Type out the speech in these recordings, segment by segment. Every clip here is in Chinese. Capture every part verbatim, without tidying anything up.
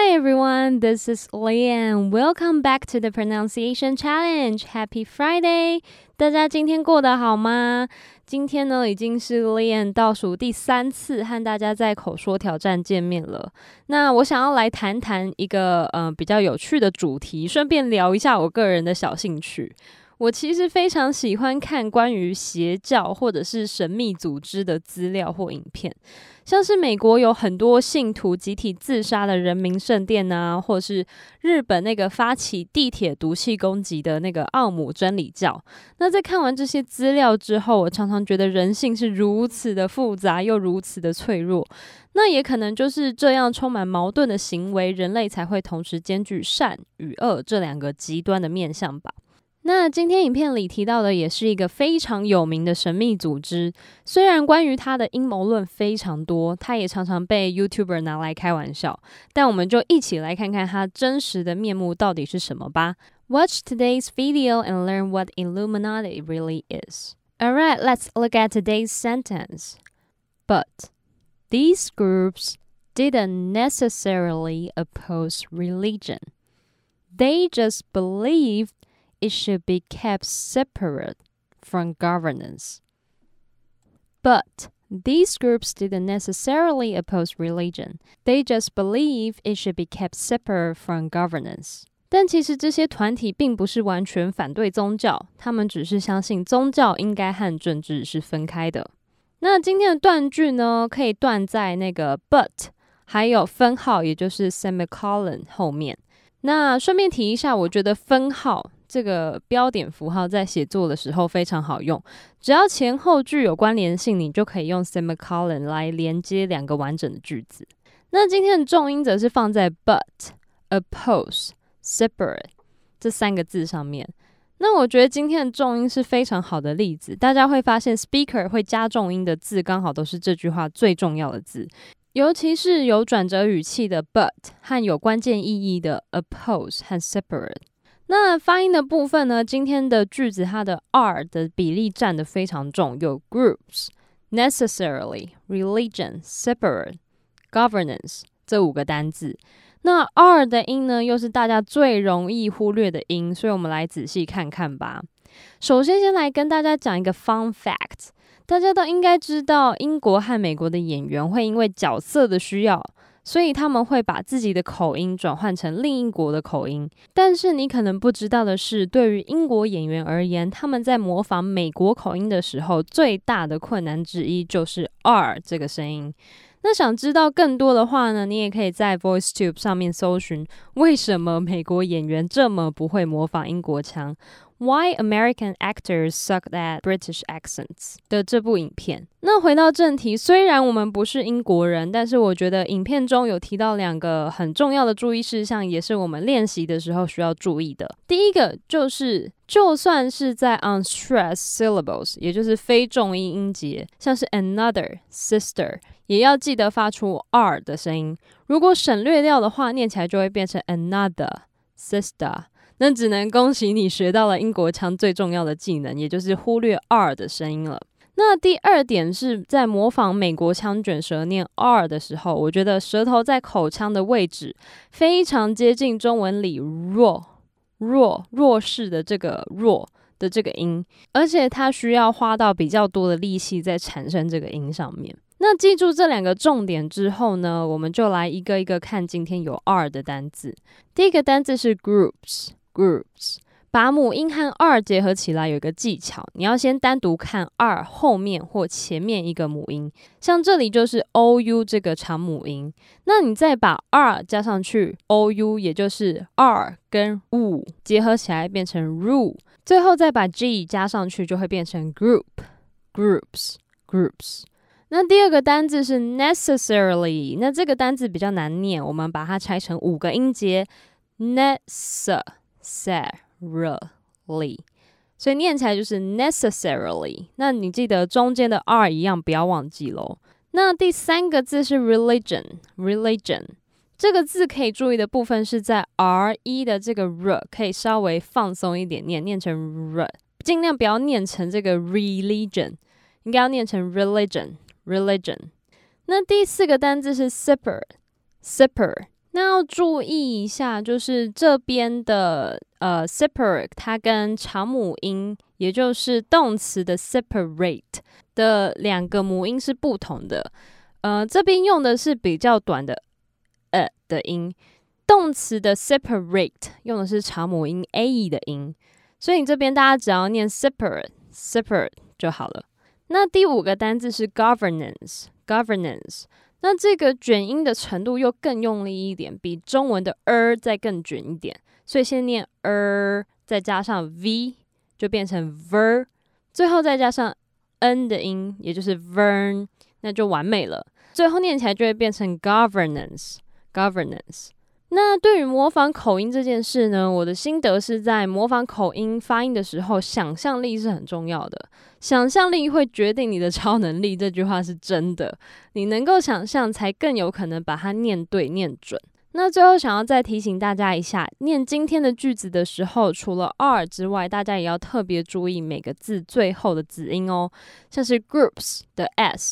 Hi everyone, this is Leanne. Welcome back to the Pronunciation Challenge. Happy Friday! 大家今天过得好吗？今天呢，已经是 Leanne 倒数第三次和大家在口说挑战见面了。那我想要来谈谈一个呃比较有趣的主题，顺便聊一下我个人的小兴趣。我其实非常喜欢看关于邪教或者是神秘组织的资料或影片，像是美国有很多信徒集体自杀的人民圣殿啊，或是日本那个发起地铁毒气攻击的那个奥姆真理教。那在看完这些资料之后，我常常觉得人性是如此的复杂又如此的脆弱。那也可能就是这样充满矛盾的行为，人类才会同时兼具善与恶这两个极端的面向吧。那今天影片里提到的也是一个非常有名的神秘组织，虽然关于它的阴谋论非常多，它也常常被 YouTuber 拿来开玩笑，但我们就一起来看看它真实的面目到底是什么吧。Watch today's video and learn what Illuminati really is. Alright, let's look at today's sentence. But these groups didn't necessarily oppose religion. They just believed it should be kept separate from governance. But these groups didn't necessarily oppose religion. They just believe it should be kept separate from governance. 但其实这些团体并不是完全反对宗教，他们只是相信宗教应该和政治是分开的。那今天的断句呢，可以断在那个 but 还有分号，也就是 semicolon 后面。那顺便提一下，我觉得分号这个标点符号在写作的时候非常好用，只要前后句有关联性，你就可以用 semicolon 来连接两个完整的句子。那今天的重音则是放在 but、oppose、separate 这三个字上面。那我觉得今天的重音是非常好的例子，大家会发现 speaker 会加重音的字刚好都是这句话最重要的字，尤其是有转折语气的 but 和有关键意义的 oppose 和 separate。那发音的部分呢，今天的句子它的 R 的比例占得非常重，有 groups, necessarily, religion, separate, governance 这五个单字。那 R 的音呢，又是大家最容易忽略的音，所以我们来仔细看看吧。首先先来跟大家讲一个 fun fact， 大家都应该知道英国和美国的演员会因为角色的需要，所以他们会把自己的口音转换成另一国的口音，但是你可能不知道的是，对于英国演员而言，他们在模仿美国口音的时候，最大的困难之一就是 R 这个声音。那想知道更多的话呢，你也可以在 VoiceTube 上面搜寻为什么美国演员这么不会模仿英国腔Why American Actors Suck at British Accents 的这部影片。那回到正题，虽然我们不是英国人，但是我觉得影片中有提到两个很重要的注意事项，也是我们练习的时候需要注意的。第一个就是，就算是在 unstressed syllables， 也就是非重音音节，像是 another、sister， 也要记得发出 R 的声音。如果省略掉的话，念起来就会变成 another、sister。那只能恭喜你学到了英国腔最重要的技能，也就是忽略 R 的声音了。那第二点是在模仿美国腔卷舌念 R 的时候，我觉得舌头在口腔的位置非常接近中文里弱弱弱势的这个弱的这个音，而且它需要花到比较多的力气在产生这个音上面。那记住这两个重点之后呢，我们就来一个一个看今天有 R 的单字。第一个单字是 groups。Groups 把母音和 R 结合起来有一个技巧，你要先单独看 R 后面或前面一个母音，像这里就是 O U 这个长母音，那你再把 R 加上去 O U， 也就是 R 跟 U 结合起来变成 ru， 最后再把 G 加上去就会变成 group groups groups。那第二个单字是 necessarily， 那这个单字比较难念，我们把它拆成五个音节 necessarily， 所以念起来就是 necessarily。 那你记得中间的 R 一样不要忘记咯。那第三个字是 religion religion 这个字可以注意的部分是在 R 一 的这个 R 可以稍微放松一点念，念成 R， 尽量不要念成这个 religion， 应该要念成 religion religion。 那第四个单字是 separate separate 那要注意一下，就是这边的呃 separate， 它跟长母音，也就是动词的 separate 的两个母音是不同的。呃，这边用的是比较短的呃的音，动词的 separate 用的是长母音 a 的音，所以你这边大家只要念 separate separate 就好了。那第五个单字是 governance governance。那这个卷音的程度又更用力一点，比中文的 er 再更卷一点，所以先念 er， 再加上 v 就变成 ver， 最后再加上 n 的音，也就是 vern， 那就完美了。最后念起来就会变成 governance governance。那对于模仿口音这件事呢，我的心得是在模仿口音发音的时候，想象力是很重要的。想象力会决定你的超能力，这句话是真的。你能够想象，才更有可能把它念对、念准。那最后想要再提醒大家一下，念今天的句子的时候，除了 r 之外，大家也要特别注意每个字最后的子音哦，像是 groups 的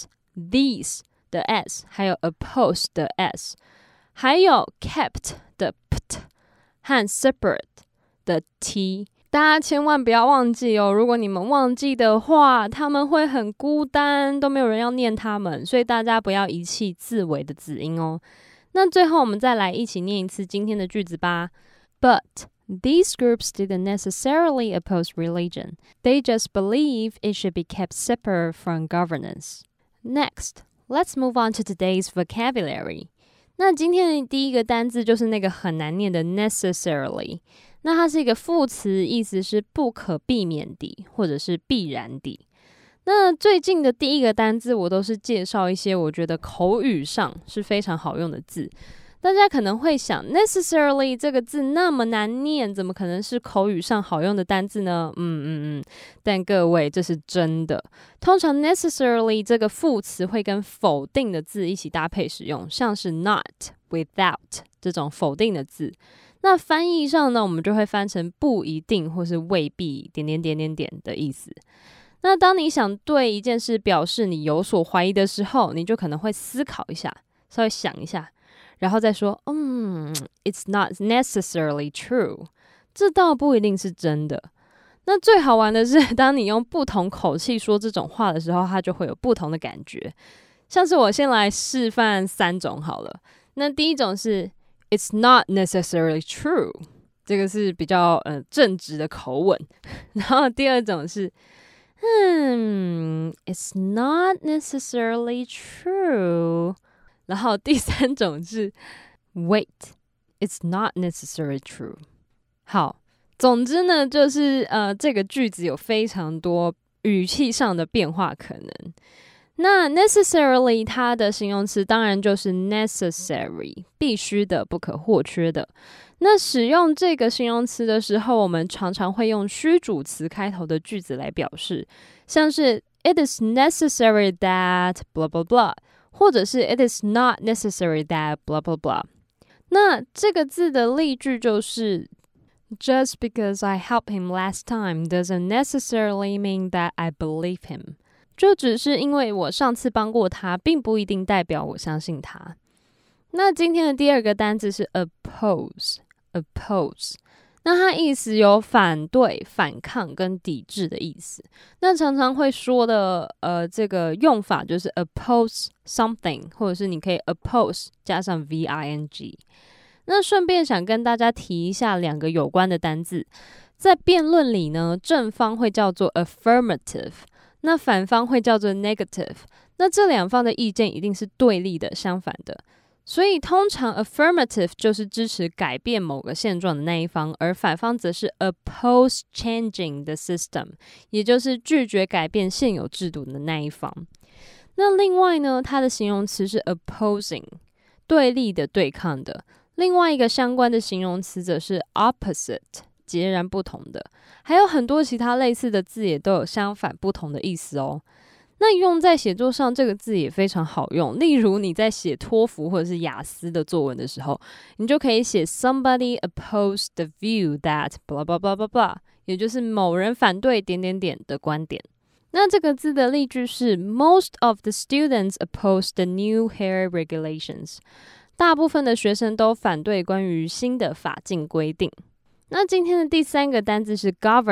s、these 的 s， 还有 oppose 的 s。还有 kept 的 pt 和 separate 的 t， 大家千万不要忘记哦。如果你们忘记的话，他们会很孤单，都没有人要念他们，所以大家不要遗弃字尾的子音哦。那最后我们再来一起念一次今天的句子吧。But these groups didn't necessarily oppose religion. They just believe it should be kept separate from governance. Next, let's move on to today's vocabulary.那今天的第一个单字就是那个很难念的 necessarily， 那它是一个副词，意思是不可避免地或者是必然地。那最近的第一个单字我都是介绍一些我觉得口语上是非常好用的字。大家可能会想 necessarily 这个字那么难念，怎么可能是口语上好用的单字呢？嗯嗯嗯，但各位这是真的。通常 necessarily 这个副词会跟否定的字一起搭配使用，像是 not、without 这种否定的字。那翻译上呢，我们就会翻成不一定或是未必点点点点点的意思。那当你想对一件事表示你有所怀疑的时候，你就可能会思考一下，稍微想一下，然后再说，嗯 ，It's not necessarily true， 这倒不一定是真的。那最好玩的是，当你用不同口气说这种话的时候，它就会有不同的感觉。像是我先来示范三种好了。那第一种是 It's not necessarily true， 这个是比较呃正直的口吻。然后第二种是嗯 It's not necessarily true。然后第三种是 Wait, it's not necessarily true。 好，总之呢，就是呃，这个句子有非常多语气上的变化可能。那 necessarily 它的形容词当然就是 necessary， 必须的、不可或缺的。那使用这个形容词的时候，我们常常会用虚主词开头的句子来表示，像是 It is necessary that blah blah blah，或者是 It is not necessary that blah blah blah。 那这个字的例句就是 Just because I helped him last time doesn't necessarily mean that I believe him。 就只是因为我上次帮过他，并不一定代表我相信他。那今天的第二个单字是 oppose oppose，那它意思有反对、反抗跟抵制的意思。那常常会说的呃，这个用法就是 oppose something， 或者是你可以 oppose 加上 V-I-N-G。 那顺便想跟大家提一下两个有关的单字。在辩论里呢，正方会叫做 affirmative， 那反方会叫做 negative。 那这两方的意见一定是对立的、相反的。所以通常 affirmative 就是支持改变某个现状的那一方，而反方则是 oppose changing the system， 也就是拒绝改变现有制度的那一方。那另外呢，它的形容词是 opposing， 对立的、对抗的。另外一个相关的形容词则是 opposite， 截然不同的。还有很多其他类似的字也都有相反不同的意思哦。那用在写作上，这个字也非常好用。例如你在写托福或者是雅思的作文的时候，你就可以写 Somebody opposed the view that blah blah blah blah blah， 也就是某人反对点点点的观点。那这个字的例句是 Most of the students opposed the new hair regulations。 大部分的学生都反对关于新的法禁规定。那今天的第三个单字是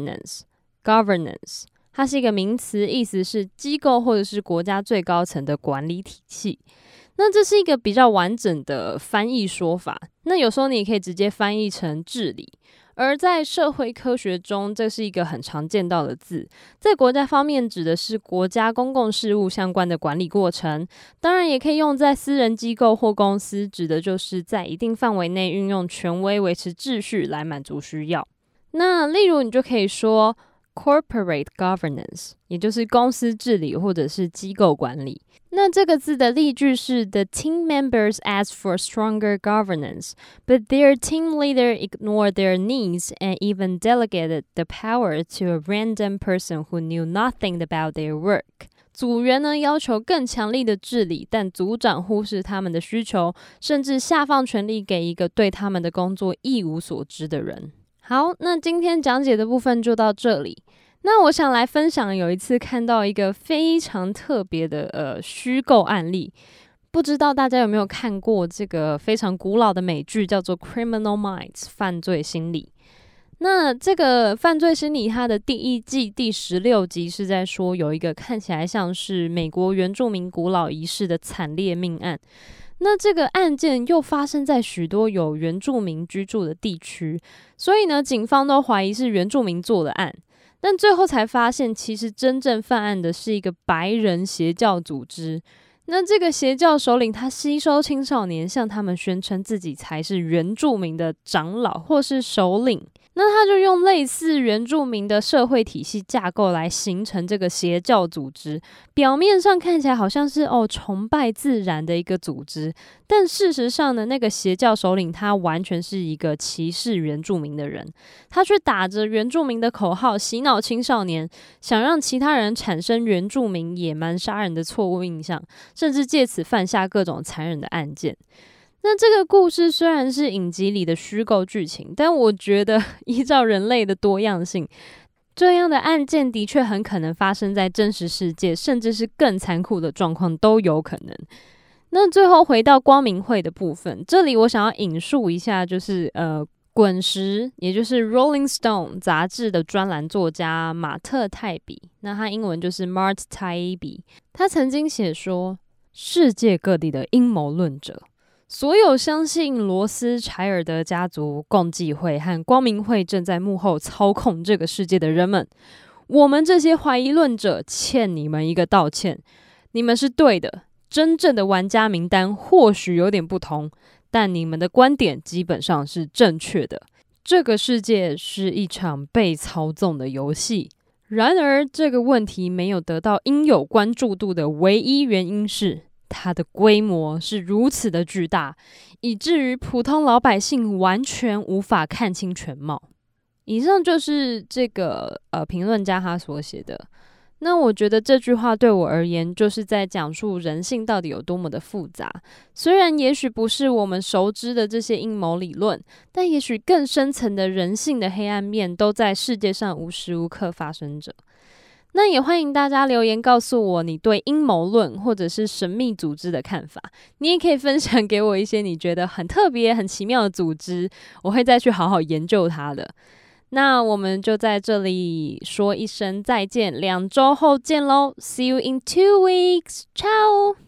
governance。governance 它是一个名词，意思是机构或者是国家最高层的管理体系。那这是一个比较完整的翻译说法，那有时候你也可以直接翻译成治理。而在社会科学中，这是一个很常见到的字，在国家方面指的是国家公共事务相关的管理过程，当然也可以用在私人机构或公司，指的就是在一定范围内运用权威维持秩序来满足需要。那例如你就可以说 corporate governance， 也就是公司治理或者是机构管理。那这个字的例句是 The team members asked for stronger governance, but their team leader ignored their needs and even delegated the power to a random person who knew nothing about their work. 组员呢要求更强力的治理，但组长忽视他们的需求，甚至下放权力给一个对他们的工作一无所知的人。好，那今天讲解的部分就到这里。那我想来分享有一次看到一个非常特别的呃虚构案例，不知道大家有没有看过这个非常古老的美剧叫做 Criminal Minds 犯罪心理。那这个犯罪心理它的第一季第十六集是在说有一个看起来像是美国原住民古老仪式的惨烈命案。那这个案件又发生在许多有原住民居住的地区，所以呢警方都怀疑是原住民做的案，但最后才发现其实真正犯案的是一个白人邪教组织。那这个邪教首领他吸收青少年，向他们宣称自己才是原住民的长老或是首领，那他就用类似原住民的社会体系架构来形成这个邪教组织，表面上看起来好像是哦崇拜自然的一个组织，但事实上呢，那个邪教首领他完全是一个歧视原住民的人，他却打着原住民的口号洗脑青少年，想让其他人产生原住民野蛮杀人的错误印象，甚至借此犯下各种残忍的案件。那这个故事虽然是影集里的虚构剧情，但我觉得依照人类的多样性，这样的案件的确很可能发生在真实世界，甚至是更残酷的状况都有可能。那最后回到光明会的部分，这里我想要引述一下，就是呃滚石，也就是 Rolling Stone 杂志的专栏作家马特泰比，那他英文就是 Mart Taibbi， 他曾经写说，世界各地的阴谋论者，所有相信罗斯柴尔德家族、共济会和光明会正在幕后操控这个世界的人们，我们这些怀疑论者欠你们一个道歉。你们是对的，真正的玩家名单或许有点不同，但你们的观点基本上是正确的。这个世界是一场被操纵的游戏。然而，这个问题没有得到应有关注度的唯一原因是，它的规模是如此的巨大，以至于普通老百姓完全无法看清全貌。以上就是这个呃评论家他所写的。那我觉得这句话对我而言，就是在讲述人性到底有多么的复杂。虽然也许不是我们熟知的这些阴谋理论，但也许更深层的人性的黑暗面都在世界上无时无刻发生着。那也欢迎大家留言告诉我你对阴谋论或者是神秘组织的看法，你也可以分享给我一些你觉得很特别很奇妙的组织，我会再去好好研究它的。那我们就在这里说一声再见，两周后见咯 See you in two weeks. Ciao!